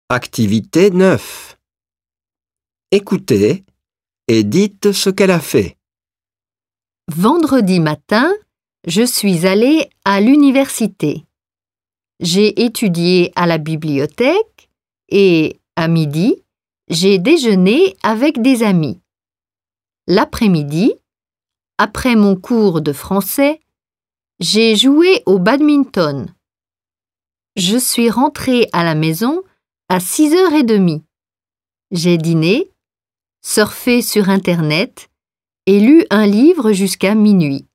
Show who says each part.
Speaker 1: Activité 9. Écoutez et dites ce qu'elle a fait.
Speaker 2: Vendredi matin, je suis allée à l'université. J'ai étudié à la bibliothèque et, à midi, j'ai déjeuné avec des amis. L'après-midi, après mon cours de français, j'ai joué au badminton. Je suis rentrée à la maison à 6h30. J'ai dîné, surfé sur Internet et lu un livre jusqu'à minuit.